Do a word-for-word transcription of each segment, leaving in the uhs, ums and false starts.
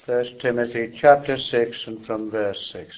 First Timothy chapter six and from verse six.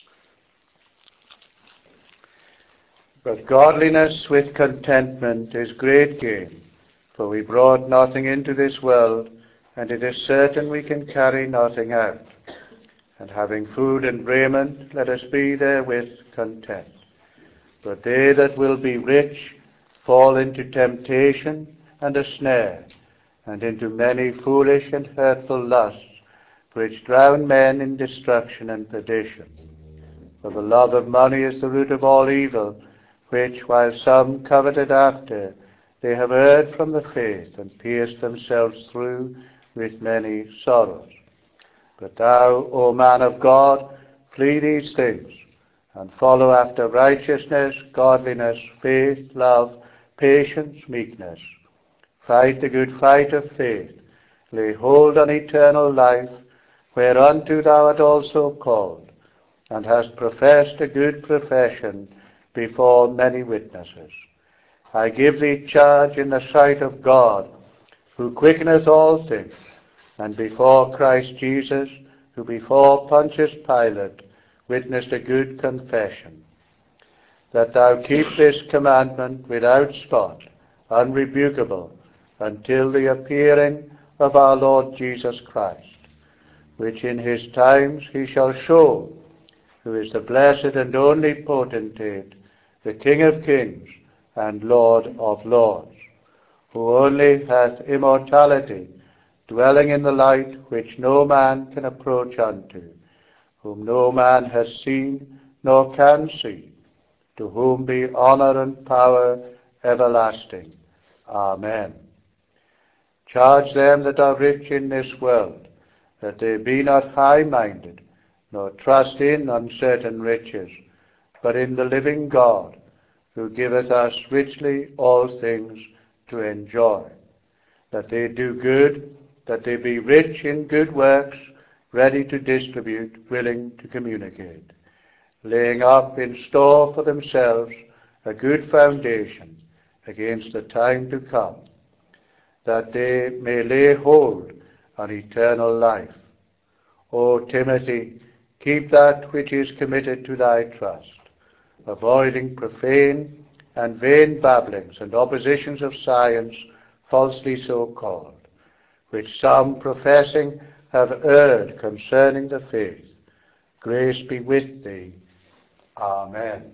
But godliness with contentment is great gain, for we brought nothing into this world, and it is certain we can carry nothing out. And having food and raiment, let us be therewith content. But they that will be rich fall into temptation and a snare, and into many foolish and hurtful lusts, which drown men in destruction and perdition. For the love of money is the root of all evil, which, while some coveted after, they have erred from the faith, and pierced themselves through with many sorrows. But thou, O man of God, flee these things, and follow after righteousness, godliness, faith, love, patience, meekness. Fight the good fight of faith. Lay hold on eternal life, whereunto thou art also called, and hast professed a good profession before many witnesses. I give thee charge in the sight of God, who quickeneth all things, and before Christ Jesus, who before Pontius Pilate witnessed a good confession, that thou keep this commandment without spot, unrebukable, until the appearing of our Lord Jesus Christ, which in his times he shall show, who is the blessed and only potentate, the King of kings and Lord of lords, who only hath immortality, dwelling in the light which no man can approach unto, whom no man has seen nor can see, to whom be honour and power everlasting. Amen. Charge them that are rich in this world, that they be not high-minded, nor trust in uncertain riches, but in the living God, who giveth us richly all things to enjoy. That they do good, that they be rich in good works, ready to distribute, willing to communicate, laying up in store for themselves a good foundation against the time to come, that they may lay hold on eternal life. O Timothy, keep that which is committed to thy trust, avoiding profane and vain babblings and oppositions of science, falsely so called, which some professing have erred concerning the faith. Grace be with thee. Amen.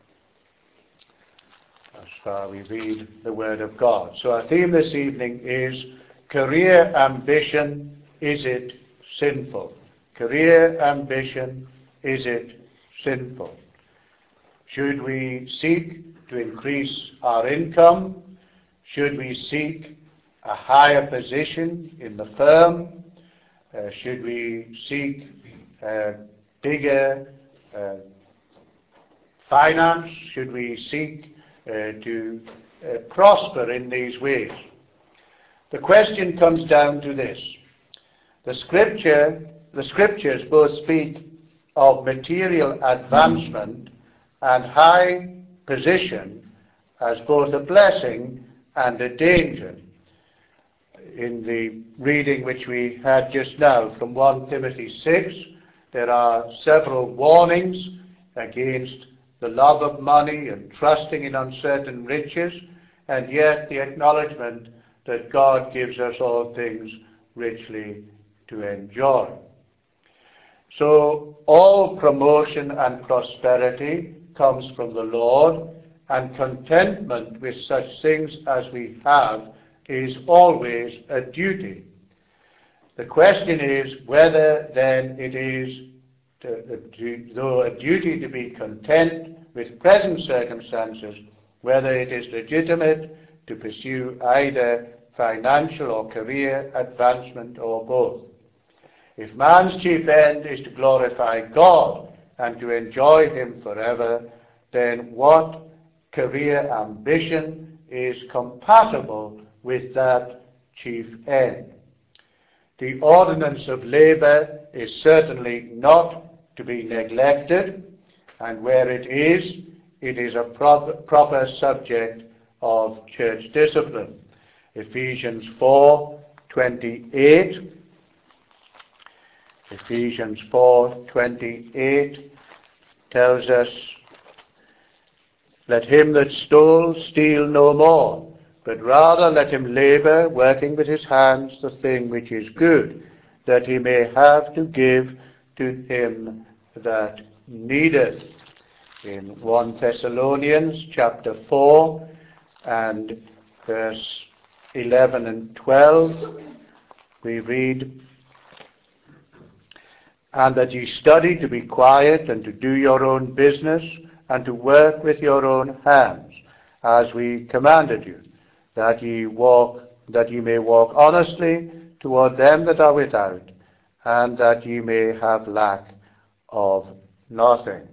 As far we read the word of God. So our theme this evening is career ambition, is it sinful? Career ambition, is it sinful? Should we seek to increase our income? Should we seek a higher position in the firm? Uh, should we seek uh, bigger uh, finance? Should we seek uh, to uh, prosper in these ways? The question comes down to this. The scripture, the scriptures both speak of material advancement and high position as both a blessing and a danger. In the reading which we had just now from First Timothy six, there are several warnings against the love of money and trusting in uncertain riches, and yet the acknowledgement that God gives us all things richly to enjoy. So all promotion and prosperity comes from the Lord, and contentment with such things as we have is always a duty. The question is whether then it is, to, to, though a duty to be content with present circumstances, whether it is legitimate to pursue either financial or career advancement or both. If man's chief end is to glorify God and to enjoy him forever, then what career ambition is compatible with that chief end? The ordinance of labour is certainly not to be neglected, and where it is, it is a proper, proper subject of church discipline. Ephesians four twenty-eight Ephesians four twenty-eight tells us, "Let him that stole steal no more, but rather let him labour, working with his hands the thing which is good, that he may have to give to him that needeth." In First Thessalonians chapter four and verse eleven and twelve, we read, "And that ye study to be quiet, and to do your own business, and to work with your own hands, as we commanded you, that ye walk, that ye may walk honestly toward them that are without, and that ye may have lack of nothing."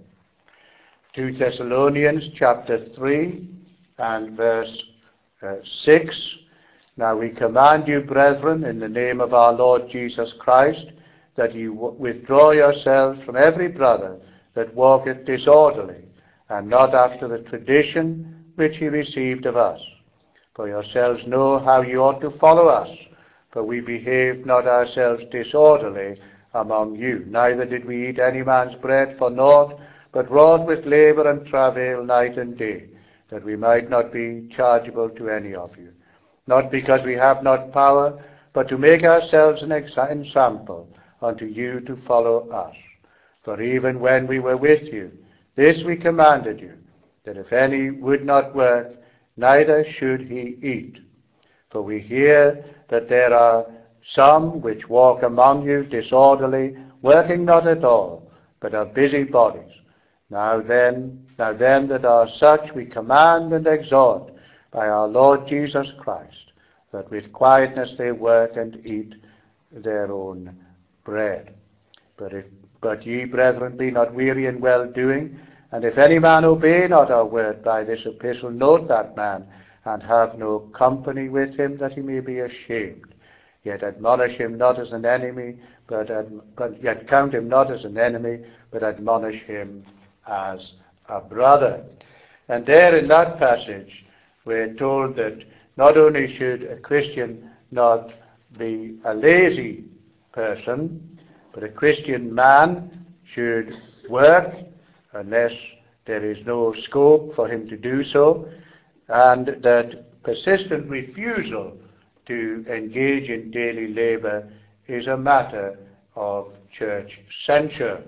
Second Thessalonians chapter three and verse uh, six, "Now we command you, brethren, in the name of our Lord Jesus Christ, that ye w- withdraw yourselves from every brother that walketh disorderly, and not after the tradition which he received of us. For yourselves know how ye ought to follow us, for we behaved not ourselves disorderly among you, neither did we eat any man's bread for naught, but wrought with labour and travail night and day, that we might not be chargeable to any of you. Not because we have not power, but to make ourselves an example unto you to follow us. For even when we were with you, this we commanded you, that if any would not work, neither should he eat. For we hear that there are some which walk among you disorderly, working not at all, but are busybodies. Now then, now them that are such we command and exhort by our Lord Jesus Christ, that with quietness they work and eat their own bread. But if but ye, brethren, be not weary in well-doing, and if any man obey not our word by this epistle, note that man, and have no company with him, that he may be ashamed. Yet admonish him not as an enemy, but, ad, but yet count him not as an enemy, but admonish him as a brother." And there in that passage, we're told that not only should a Christian not be a lazy person, but a Christian man should work unless there is no scope for him to do so, and that persistent refusal to engage in daily labour is a matter of church censure.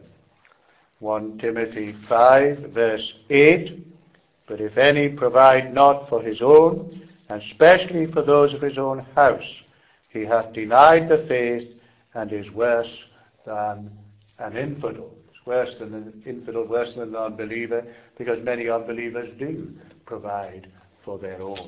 First Timothy five verse eight, "But if any provide not for his own, and specially for those of his own house, he hath denied the faith, and is worse than an infidel." It's worse than an infidel, worse than an unbeliever, because many unbelievers do provide for their own.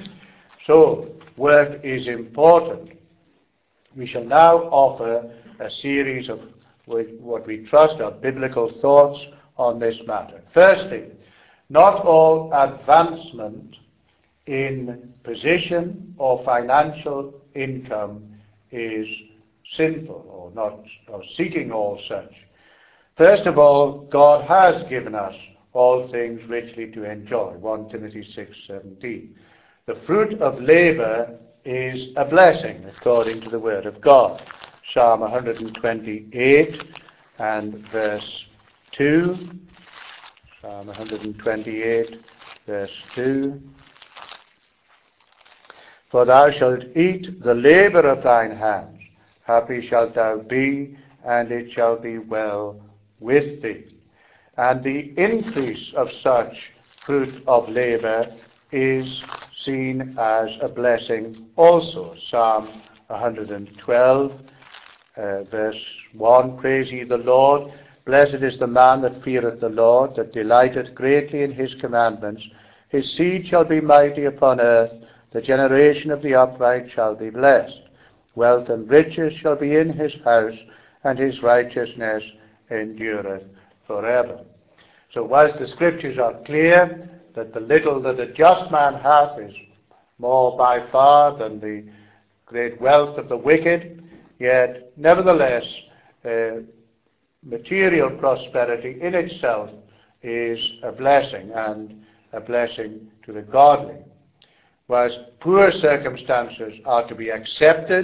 So, work is important. We shall now offer a series of what we trust are biblical thoughts on this matter. Firstly, not all advancement in position or financial income is sinful, or not, or seeking all such. First of all, God has given us all things richly to enjoy. First Timothy six seventeen. The fruit of labour is a blessing, according to the word of God. Psalm one twenty-eight and verse two. Psalm one twenty-eight, verse two. "For thou shalt eat the labour of thine hands. Happy shalt thou be, and it shall be well with thee." And the increase of such fruit of labour is seen as a blessing also. Psalm one twelve, uh, verse one, "Praise ye the Lord. Blessed is the man that feareth the Lord, that delighteth greatly in his commandments. His seed shall be mighty upon earth. The generation of the upright shall be blessed. Wealth and riches shall be in his house, and his righteousness endureth forever." So whilst the scriptures are clear that the little that a just man hath is more by far than the great wealth of the wicked, yet nevertheless uh, material prosperity in itself is a blessing, and a blessing to the godly. Whilst poor circumstances are to be accepted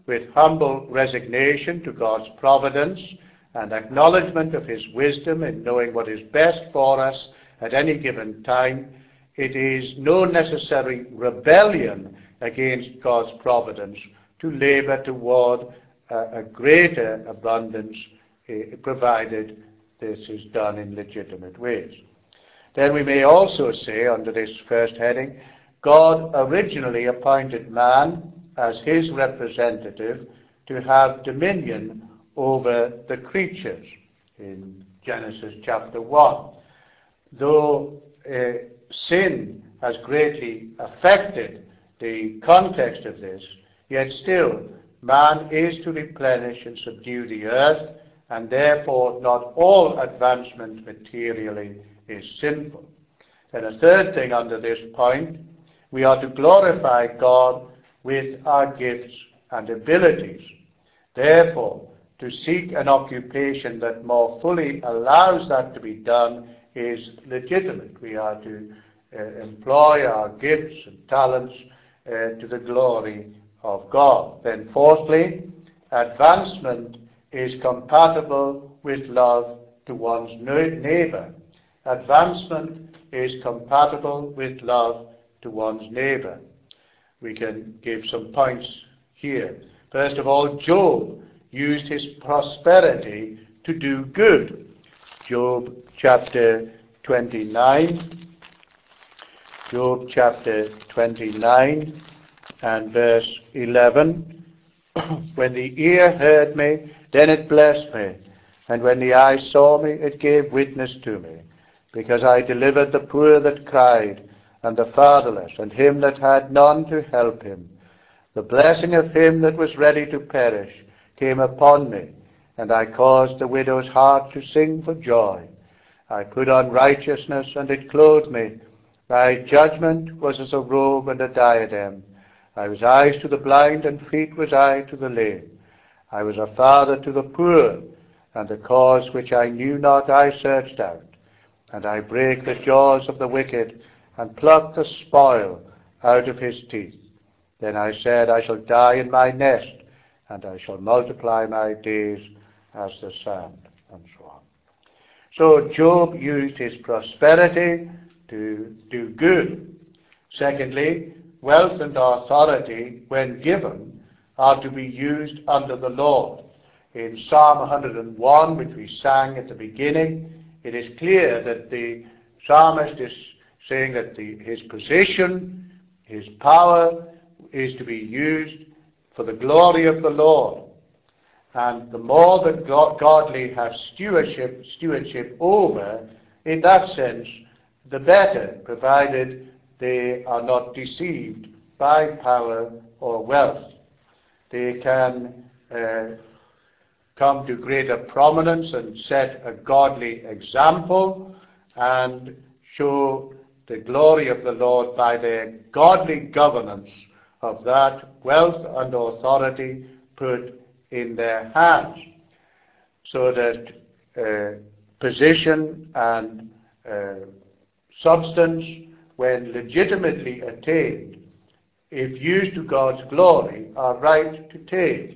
with humble resignation to God's providence and acknowledgement of his wisdom in knowing what is best for us at any given time, it is no necessary rebellion against God's providence to labor toward a, a greater abundance, uh, provided this is done in legitimate ways. Then we may also say, under this first heading, God originally appointed man as his representative to have dominion over the creatures in Genesis chapter one. Though uh, sin has greatly affected the context of this, yet still man is to replenish and subdue the earth, and therefore not all advancement materially is sinful. Then a third thing under this point, we are to glorify God with our gifts and abilities. Therefore, to seek an occupation that more fully allows that to be done is legitimate. We are to uh, employ our gifts and talents uh, to the glory of God. Then fourthly, advancement is compatible with love to one's neighbor. Advancement is compatible with love to one's neighbor. We can give some points here. First of all, Job used his prosperity to do good. Job chapter twenty-nine. Job chapter twenty-nine and verse eleven. When the ear heard me, then it blessed me. And when the eye saw me, it gave witness to me. Because I delivered the poor that cried, and the fatherless, and him that had none to help him. The blessing of him that was ready to perish came upon me, and I caused the widow's heart to sing for joy. I put on righteousness, and it clothed me. My judgment was as a robe and a diadem. I was eyes to the blind, and feet was I to the lame. I was a father to the poor, and the cause which I knew not I searched out. And I break the jaws of the wicked, and pluck the spoil out of his teeth. Then I said, I shall die in my nest, and I shall multiply my days as the sand, and so on. So Job used his prosperity to do good. Secondly, wealth and authority, when given, are to be used under the Lord. In Psalm one hundred one, which we sang at the beginning, it is clear that the psalmist is saying that the, his position, his power, is to be used for the glory of the Lord. And the more that God, godly have stewardship, stewardship over, in that sense, the better, provided they are not deceived by power or wealth. They can uh, come to greater prominence and set a godly example and show the glory of the Lord by their godly governance of that wealth and authority put in their hands, so that uh, position and uh, substance, when legitimately attained, if used to God's glory, are right to take,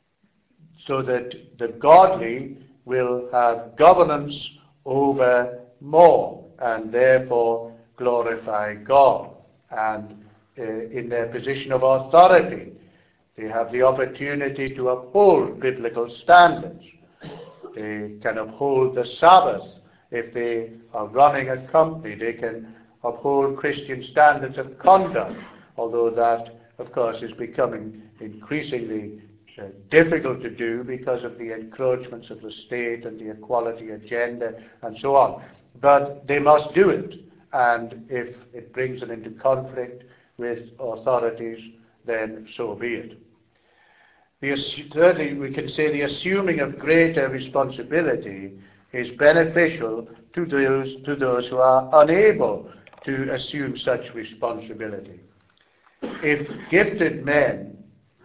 so that the godly will have governance over more, and therefore glorify God. And uh, in their position of authority, they have the opportunity to uphold biblical standards. They can uphold the Sabbath. If they are running a company, they can uphold Christian standards of conduct, although that, of course, is becoming increasingly uh, difficult to do because of the encroachments of the state and the equality agenda and so on. But they must do it, and if it brings them into conflict with authorities, then so be it. The, thirdly, we can say the assuming of greater responsibility is beneficial to those, to those who are unable to assume such responsibility. If gifted men,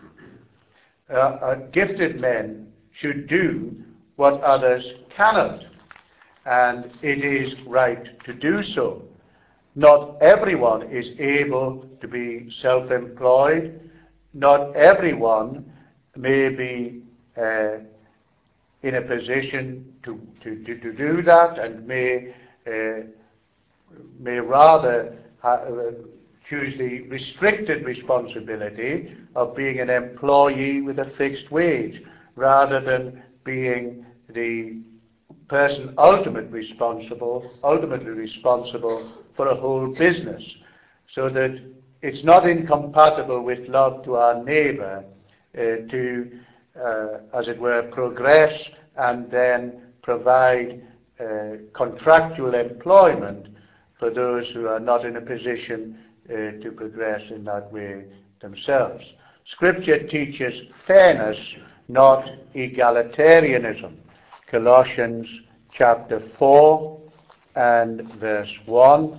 uh, uh, gifted men should do what others cannot, and it is right to do so. Not everyone is able to be self-employed. Not everyone may be uh, in a position to, to, to, to do that, and may, uh, may rather ha- choose the restricted responsibility of being an employee with a fixed wage, rather than being the person ultimate responsible, ultimately responsible for a whole business, so that it's not incompatible with love to our neighbour uh, to, uh, as it were, progress and then provide uh, contractual employment for those who are not in a position uh, to progress in that way themselves. Scripture teaches fairness, not egalitarianism. Colossians chapter four and verse one.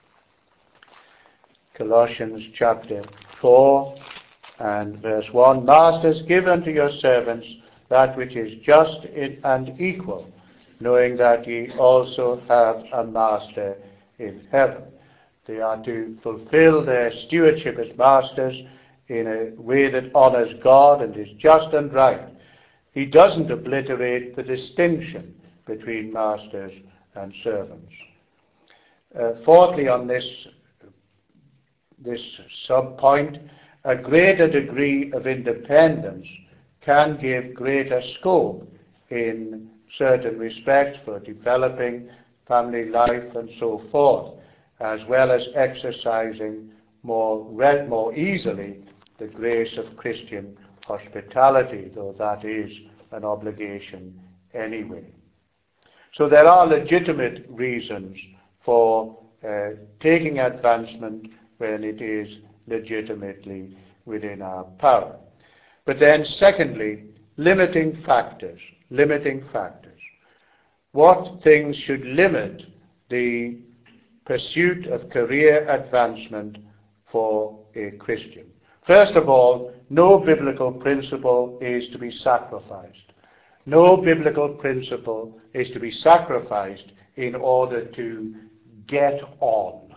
Colossians chapter four and verse one. Masters, give unto your servants that which is just and equal, knowing that ye also have a master in heaven. They are to fulfill their stewardship as masters in a way that honors God and is just and right. He doesn't obliterate the distinction between masters and servants. Uh, fourthly, on this, this sub-point, a greater degree of independence can give greater scope in certain respects for developing family life and so forth, as well as exercising more, more easily the grace of Christian hospitality, though that is an obligation anyway. So there are legitimate reasons for uh, taking advancement when it is legitimately within our power. But then secondly, limiting factors. Limiting factors. What things should limit the pursuit of career advancement for a Christian? First of all, no biblical principle is to be sacrificed. No biblical principle is to be sacrificed in order to get on.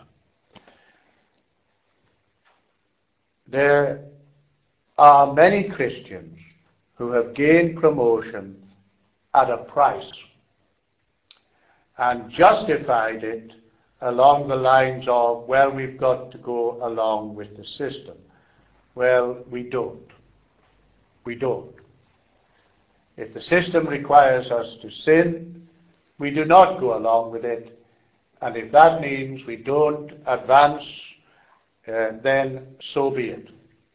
There are many Christians who have gained promotion at a price and justified it along the lines of, well, we've got to go along with the system. Well, we don't. We don't. If the system requires us to sin, we do not go along with it. And if that means we don't advance, uh, then so be it.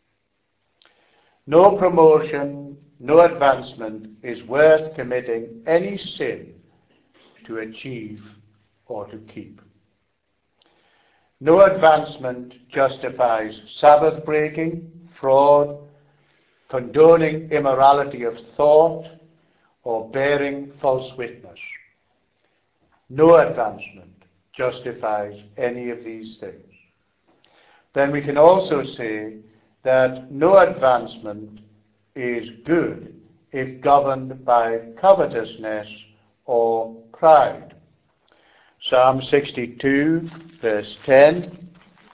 No promotion, no advancement is worth committing any sin to achieve or to keep. No advancement justifies Sabbath breaking, fraud, condoning immorality of thought, or bearing false witness. No advancement justifies any of these things. Then we can also say that no advancement is good if governed by covetousness or pride. Psalm sixty-two, verse ten.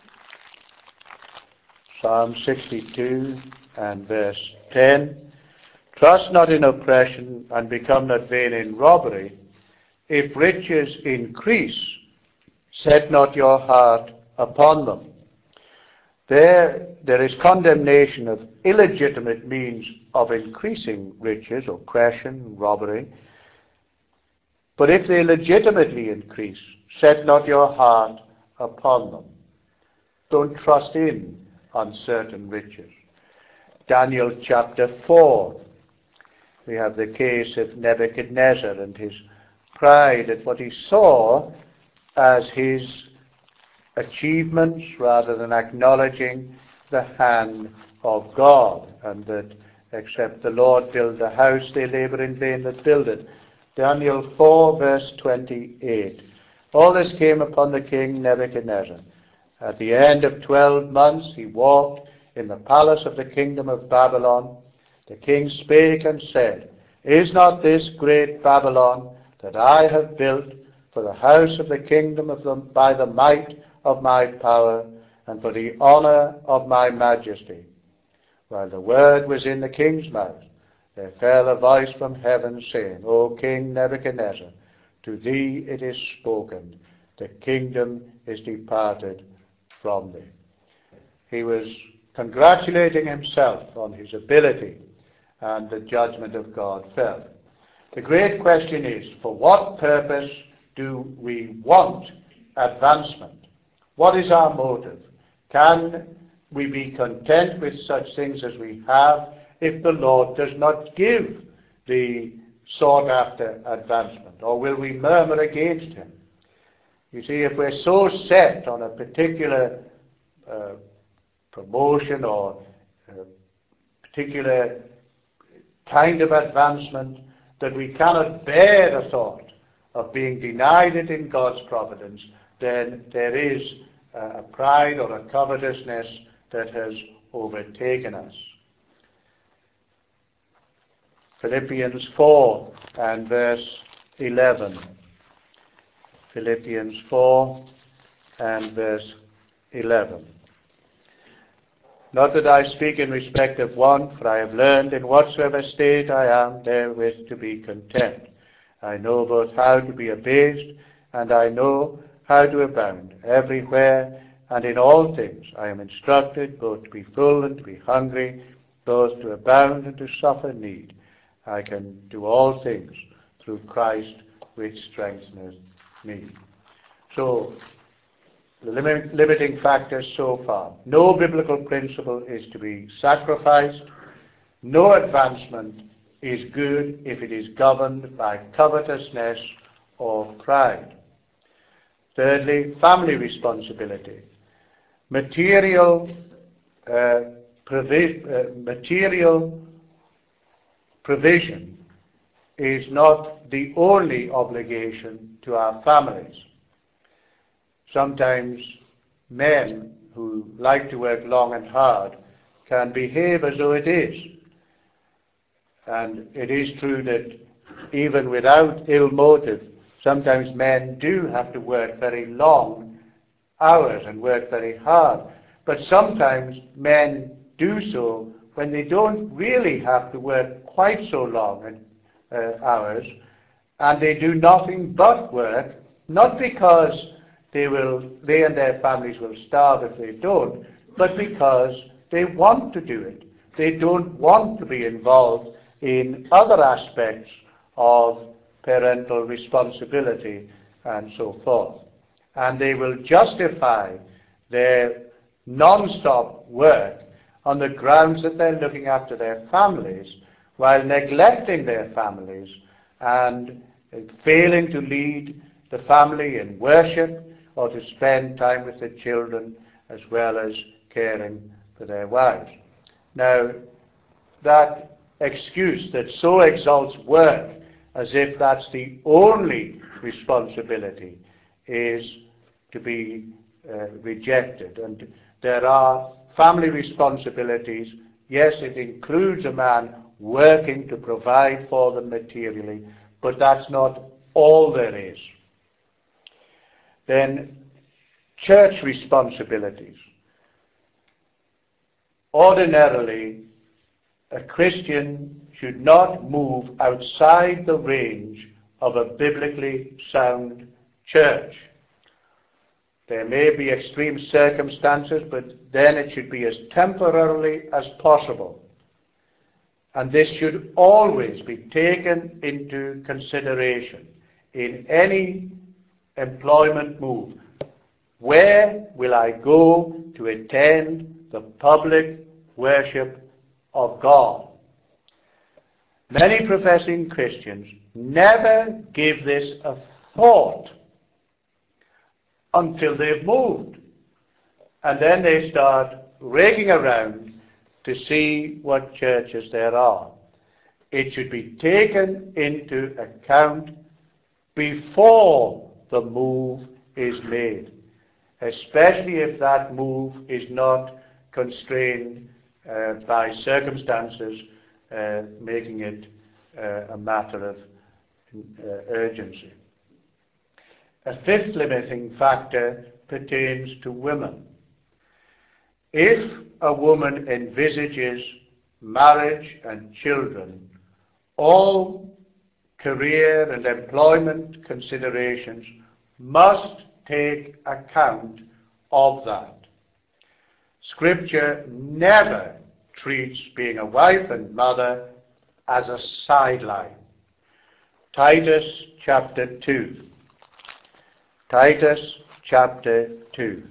Psalm sixty-two and verse ten. Trust not in oppression, and become not vain in robbery. If riches increase, set not your heart upon them. There, there is condemnation of illegitimate means of increasing riches, oppression, robbery. But if they legitimately increase, set not your heart upon them. Don't trust in uncertain riches. Daniel chapter four. We have the case of Nebuchadnezzar and his pride at what he saw as his achievements, rather than acknowledging the hand of God, and that except the Lord build the house, they labor in vain that build it. Daniel four, verse twenty-eight. All this came upon the king Nebuchadnezzar. At the end of twelve months he walked in the palace of the kingdom of Babylon. The king spake and said, Is not this great Babylon that I have built for the house of the kingdom of the, by the might of my power, and for the honor of my majesty? while the word was in the king's mouth, there fell a voice from heaven saying, O King Nebuchadnezzar, to thee it is spoken, the kingdom is departed from thee. He was congratulating himself on his ability, and the judgment of God fell. The great question is, for what purpose do we want advancement? What is our motive? Can we be content with such things as we have if the Lord does not give the sought-after advancement? Or will we murmur against him? You see, if we're so set on a particular uh, promotion or a particular kind of advancement that we cannot bear the thought of being denied it in God's providence, then there is a pride or a covetousness that has overtaken us. Philippians four and verse eleven. Philippians four and verse eleven. Not that I speak in respect of one, for I have learned in whatsoever state I am therewith to be content. I know both how to be abased, and I know how to abound. Everywhere and in all things I am instructed both to be full and to be hungry, both to abound and to suffer need. I can do all things through Christ which strengtheneth me. So, the limit, limiting factors so far. No biblical principle is to be sacrificed. No advancement is good if it is governed by covetousness or pride. Thirdly, family responsibility. Material, uh, provi- uh, material provision is not the only obligation to our families. Sometimes men who like to work long and hard can behave as though it is. And it is true that even without ill motive, sometimes men do have to work very long hours and work very hard. But sometimes men do so when they don't really have to work quite so long uh, hours, and they do nothing but work, not because they will, they and their families will starve if they don't, but because they want to do it. They don't want to be involved in other aspects of parental responsibility and so forth. And they will justify their non-stop work on the grounds that they're looking after their families while neglecting their families and failing to lead the family in worship or to spend time with the children as well as caring for their wives. Now, that excuse that so exalts work as if that's the only responsibility is to be uh, rejected. And there are family responsibilities. Yes, it includes a man working to provide for them materially, but that's not all there is. Then, church responsibilities. Ordinarily, a Christian should not move outside the range of a biblically sound church. There may be extreme circumstances, but then it should be as temporarily as possible. And this should always be taken into consideration in any employment move. Where will I go to attend the public worship of God? Many professing Christians never give this a thought until they've moved. And then they start raking around to see what churches there are. It should be taken into account before the move is made, especially if that move is not constrained uh, by circumstances uh, making it uh, a matter of uh, urgency. A fifth limiting factor pertains to women. If a woman envisages marriage and children, all career and employment considerations must take account of that. Scripture never treats being a wife and mother as a sideline. Titus chapter two. Titus chapter two.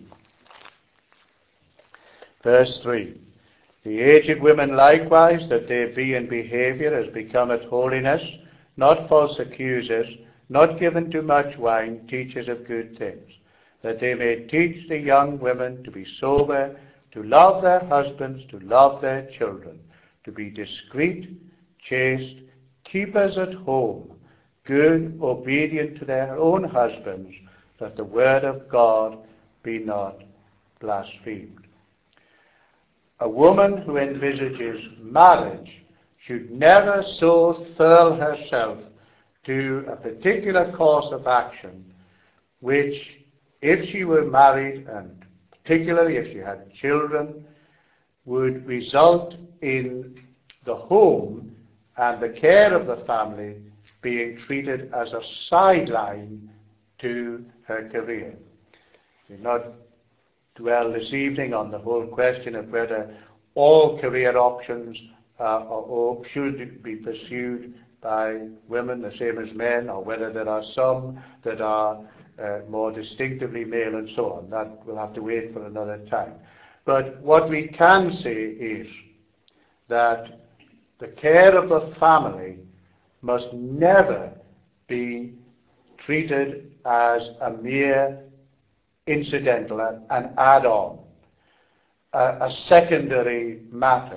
Verse three. The aged women likewise, that they be in behaviour as becometh holiness, not false accusers, not given to much wine, teachers of good things, that they may teach the young women to be sober, to love their husbands, to love their children, to be discreet, chaste, keepers at home, good, obedient to their own husbands, that the word of God be not blasphemed. A woman who envisages marriage should never so thurl herself to a particular course of action which, if she were married, and particularly if she had children, would result in the home and the care of the family being treated as a sideline to her career. We'll not dwell this evening on the whole question of whether all career options uh, or should be pursued by women the same as men, or whether there are some that are uh, more distinctively male and so on. That we'll have to wait for another time. But what we can say is that the care of the family must never be treated as a mere incidental, an add-on, a, a secondary matter.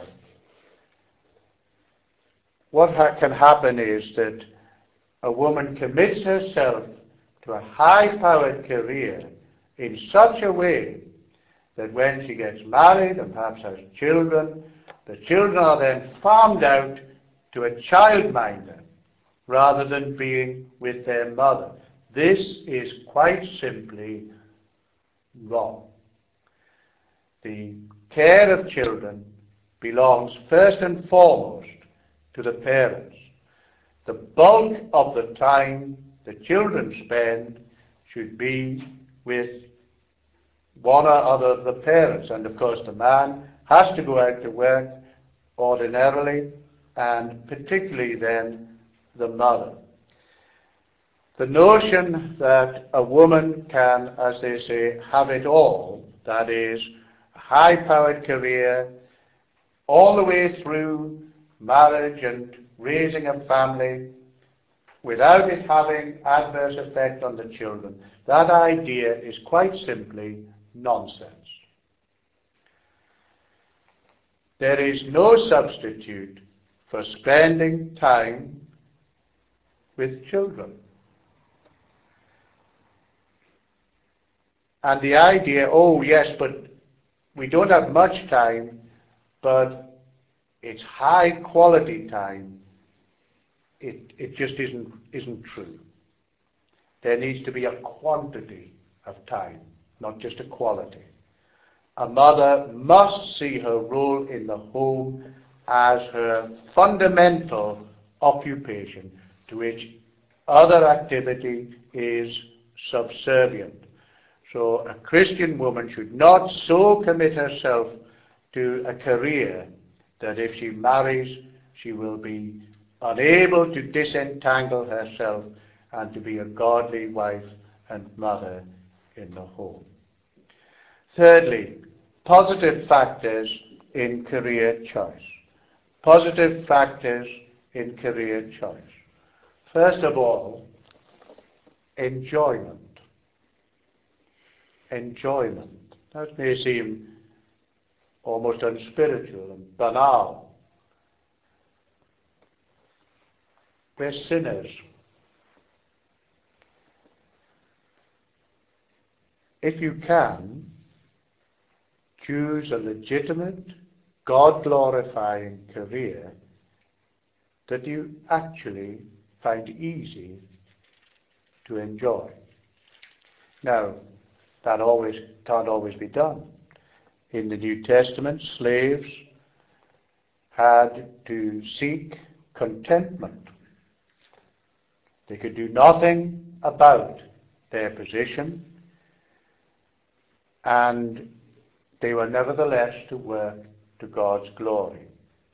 What ha- can happen is that a woman commits herself to a high-powered career in such a way that when she gets married and perhaps has children, the children are then farmed out to a childminder rather than being with their mother. This is quite simply wrong. The care of children belongs first and foremost to the parents. The bulk of the time the children spend should be with one or other of the parents. And of course the man has to go out to work ordinarily, and particularly then the mother. The notion that a woman can, as they say, have it all, that is, a high-powered career, all the way through marriage and raising a family, without it having adverse effect on the children, that idea is quite simply nonsense. There is no substitute for spending time with children. And the idea, oh yes, but we don't have much time, but it's high quality time, it, it just isn't, isn't true. There needs to be a quantity of time, not just a quality. A mother must see her role in the home as her fundamental occupation, to which other activity is subservient. So a Christian woman should not so commit herself to a career that if she marries, she will be unable to disentangle herself and to be a godly wife and mother in the home. Thirdly, positive factors in career choice. Positive factors in career choice. First of all, enjoyment. Enjoyment. That may seem almost unspiritual and banal. We're sinners. If you can, choose a legitimate, God-glorifying career that you actually find easy to enjoy. Now, that always can't always be done. In the New Testament, slaves had to seek contentment. They could do nothing about their position, and they were nevertheless to work to God's glory.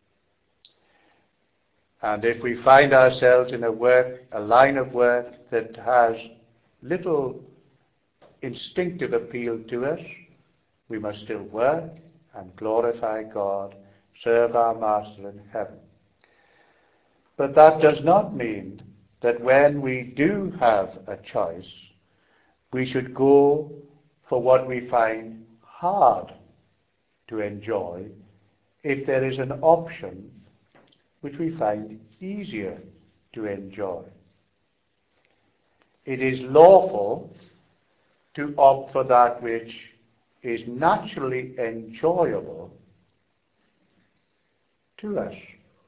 And if we find ourselves in a work, a line of work that has little instinctive appeal to us, we must still work and glorify God, serve our Master in heaven. But that does not mean that when we do have a choice, we should go for what we find hard to enjoy if there is an option which we find easier to enjoy. It is lawful to opt for that which is naturally enjoyable to us.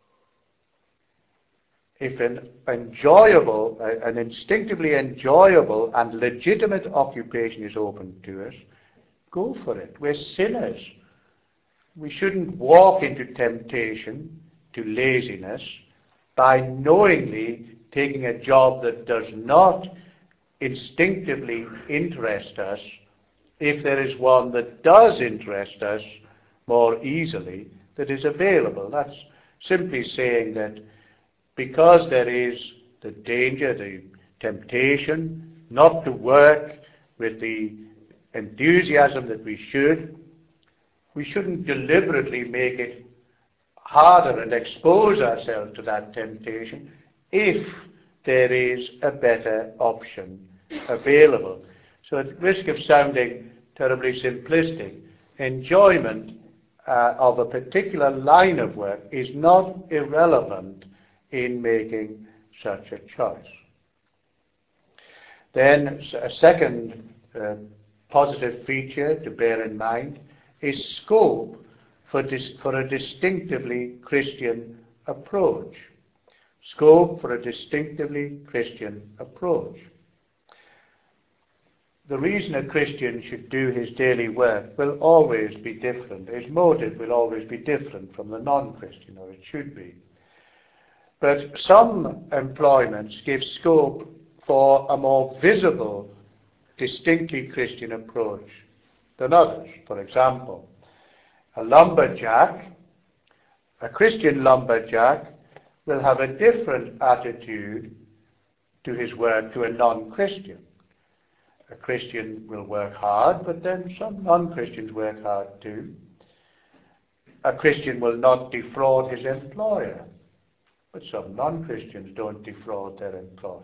If an enjoyable, an instinctively enjoyable and legitimate occupation is open to us, go for it. We're sinners. We shouldn't walk into temptation to laziness by knowingly taking a job that does not instinctively interest us, if there is one that does interest us more easily that is available. That's simply saying that because there is the danger, the temptation not to work with the enthusiasm that we should, we shouldn't deliberately make it harder and expose ourselves to that temptation if there is a better option available. So at risk of sounding terribly simplistic, enjoyment uh, of a particular line of work is not irrelevant in making such a choice. Then a second uh, positive feature to bear in mind is scope for, dis- for a distinctively Christian approach. Scope for a distinctively Christian approach. The reason a Christian should do his daily work will always be different. His motive will always be different from the non-Christian, or it should be. But some employments give scope for a more visible, distinctly Christian approach than others. For example, a lumberjack, a Christian lumberjack, will have a different attitude to his work to a non-Christian. A Christian will work hard, but then some non-Christians work hard too. A Christian will not defraud his employer, but some non-Christians don't defraud their employers.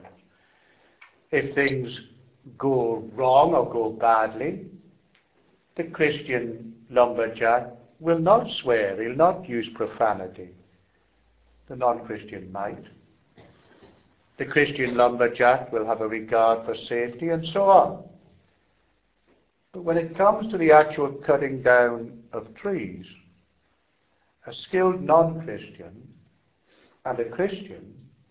If things go wrong or go badly, the Christian lumberjack will not swear, he'll not use profanity. The non-Christian might. The Christian lumberjack will have a regard for safety and so on. But when it comes to the actual cutting down of trees, a skilled non-Christian and a Christian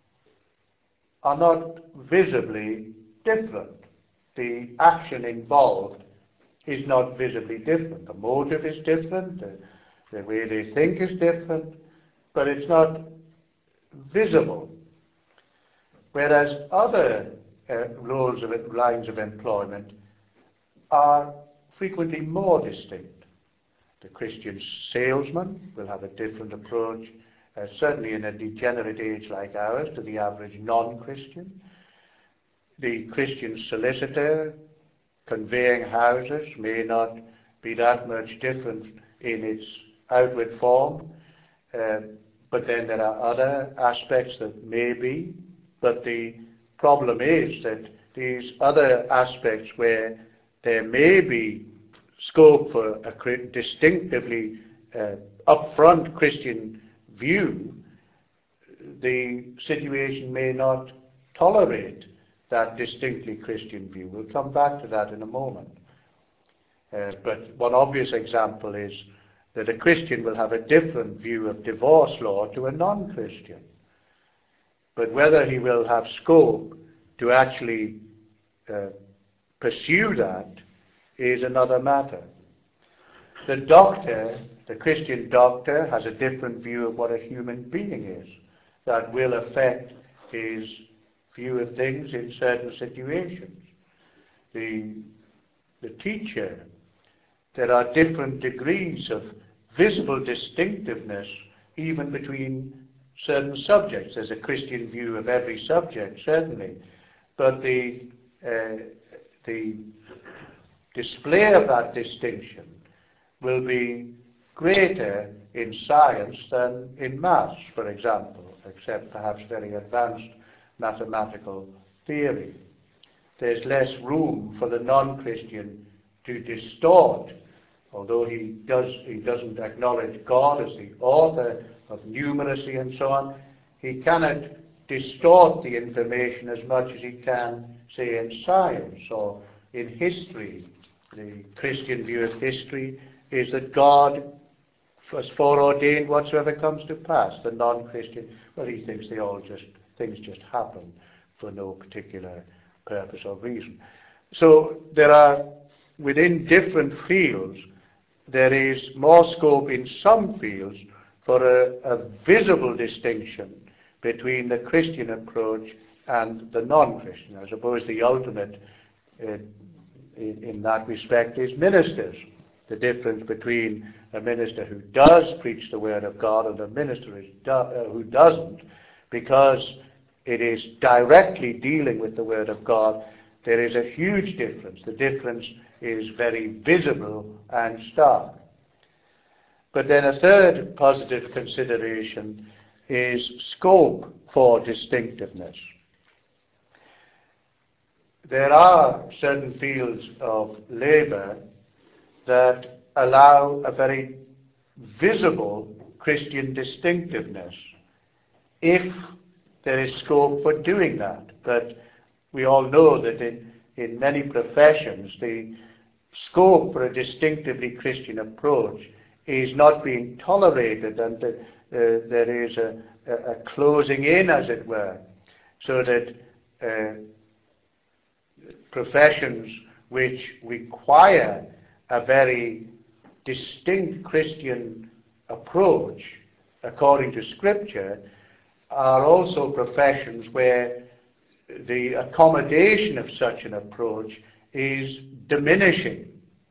are not visibly different. The action involved is not visibly different. The motive is different, the, the way they think is different, but it's not visible. Whereas other uh, roles of it, lines of employment are frequently more distinct. The Christian salesman will have a different approach, uh, certainly in a degenerate age like ours, to the average non-Christian. The Christian solicitor conveying houses may not be that much different in its outward form, uh, but then there are other aspects that may be. But the problem is that these other aspects where there may be scope for a distinctively uh, upfront Christian view, the situation may not tolerate that distinctly Christian view. We'll come back to that in a moment. Uh, but one obvious example is that a Christian will have a different view of divorce law to a non-Christian. But whether he will have scope to actually uh, pursue that is another matter. The doctor The Christian doctor has a different view of what a human being is. That will affect his view of things in certain situations. The, the teacher, there are different degrees of visible distinctiveness even between certain subjects. There's a Christian view of every subject, certainly, but the, uh, the display of that distinction will be greater in science than in maths, for example, except perhaps very advanced mathematical theory. There's less room for the non-Christian to distort, although he does he doesn't acknowledge God as the author of numeracy and so on. He cannot distort the information as much as he can, say, in science or in history. The Christian view of history is that God has foreordained whatsoever comes to pass. The non-Christian, well, he thinks they all just things just happen for no particular purpose or reason. So there are, within different fields, there is more scope in some fields for a, a visible distinction between the Christian approach and the non-Christian. I suppose the ultimate uh, in, in that respect is ministers. The difference between a minister who does preach the Word of God and a minister who, do, uh, who doesn't, because it is directly dealing with the Word of God, there is a huge difference. The difference is very visible and stark. But then a third positive consideration is scope for distinctiveness. There are certain fields of labour that allow a very visible Christian distinctiveness if there is scope for doing that. But we all know that in, in many professions the scope for a distinctively Christian approach is not being tolerated, and that uh, there is a, a, a closing in, as it were, so that uh, professions which require a very distinct Christian approach according to Scripture are also professions where the accommodation of such an approach is diminishing.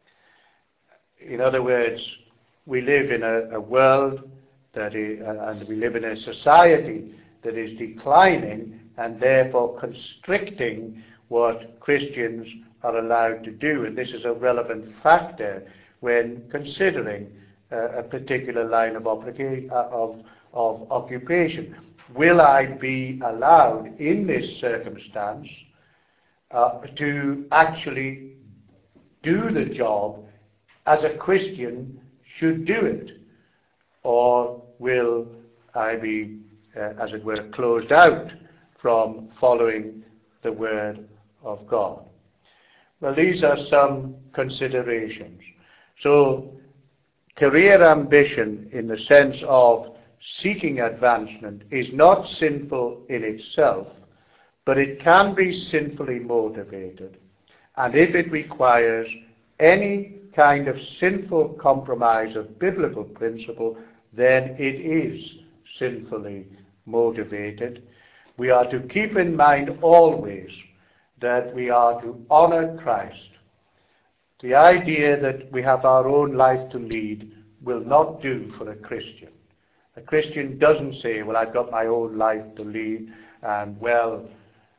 In other words, we live in a, a world that is, and we live in a society that is declining and therefore constricting what Christians are allowed to do. And this is a relevant factor when considering uh, a particular line of, obliga- of, of occupation. Will I be allowed in this circumstance uh, to actually do the job as a Christian should do it? Or will I be, uh, as it were, closed out from following the Word of God? Well, these are some considerations. So, career ambition in the sense of seeking advancement is not sinful in itself, but it can be sinfully motivated. And if it requires any kind of sinful compromise of biblical principle, then it is sinfully motivated. We are to keep in mind always that we are to honor Christ. The idea that we have our own life to lead will not do for a Christian. A Christian doesn't say, well, I've got my own life to lead, and well,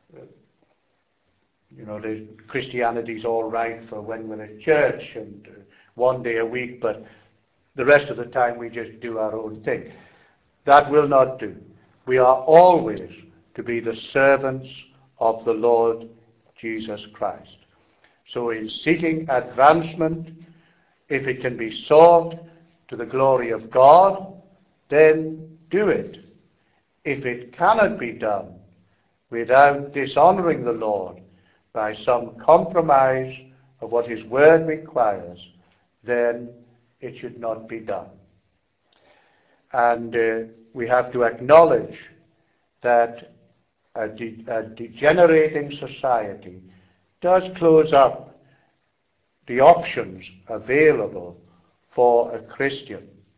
you know, the Christianity's all right for when we're at church and uh, one day a week, but the rest of the time we just do our own thing. That will not do. We are always to be the servants of the Lord Jesus Christ. So in seeking advancement, if it can be sought to the glory of God, then do it. If it cannot be done without dishonoring the Lord by some compromise of what His Word requires, then it should not be done. And uh, we have to acknowledge that a, de- a degenerating society does close up the options available for a Christian.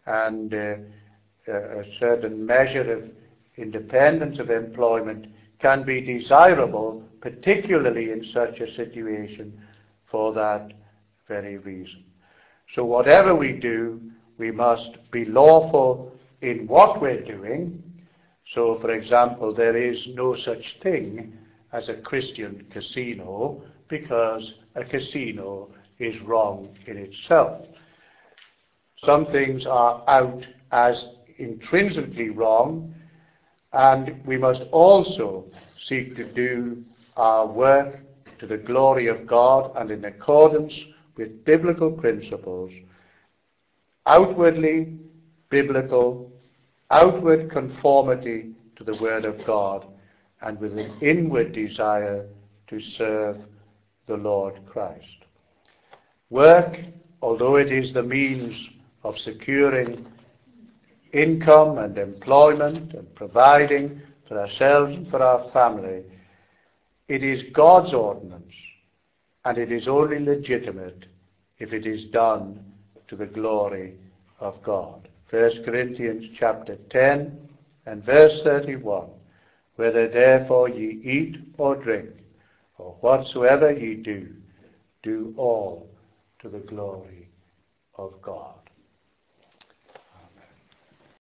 and uh, a certain measure of independence of employment can be desirable, particularly in such a situation, for that very reason. So whatever we do, we must be lawful in what we're doing. So, for example, there is no such thing as a Christian casino, because a casino is wrong in itself. Some things are out as intrinsically wrong, and we must also seek to do our work to the glory of God and in accordance with biblical principles, outwardly biblical, outward conformity to the Word of God, and with an inward desire to serve the Lord Christ. Work, although it is the means of securing income and employment and providing for ourselves and for our family, it is God's ordinance, and it is only legitimate if it is done to the glory of God. First Corinthians chapter ten and verse thirty-one. Whether therefore ye eat or drink, or whatsoever ye do, do all to the glory of God.